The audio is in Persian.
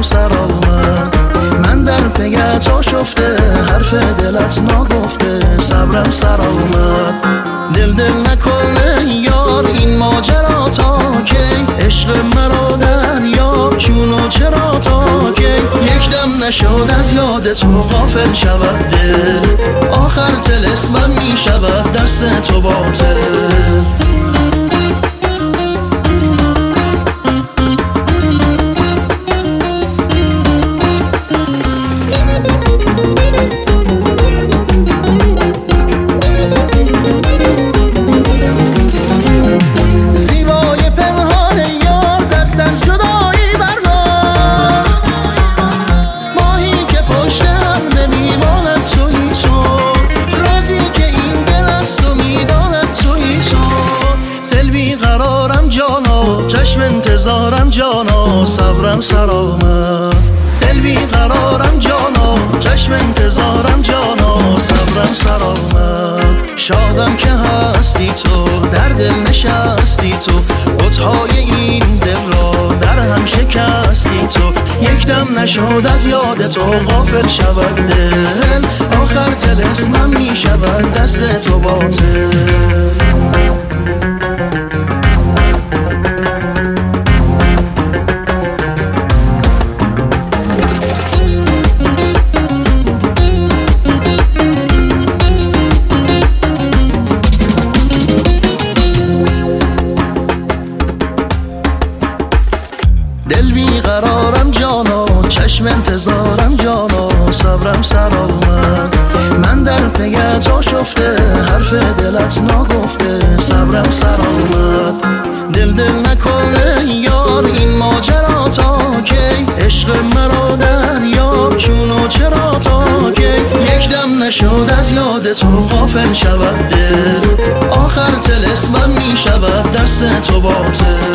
سر آمد. من در پیت آشفته، حرف دلت نگفته، صبرم سر آمد. دل نکنه یار این ماجرا تا کی، عشق مرا دریا چونو چرا تا کی. یک دم نشد از یاد تو غافل شود دل، آخر طلسمم می شود دست تو باطل. چشم انتظارم جانا، صبرم سر آمد. دل بیقرارم جانا، چشم انتظارم جانا، صبرم سر آمد. شادم که هستی تو، در دل نشستی تو، بت‌های این دل را در هم شکستی تو. یک دم نشد از یاد تو غافل شود دل، آخر طلسمم می شود دست تو باطل. دل بیقرارم جانا، چشم انتظارم جانا، صبرم سر آمد. من در پیت آشفته، حرف دلت نگفته، صبرم سر آمد. دل نکنه یار این ماجرا تا کی، عشق مرا دریا چونو چرا تا کی. یک دم نشد از یاد تو غافل شود دل، آخر طلسمم می شود دست تو باطل.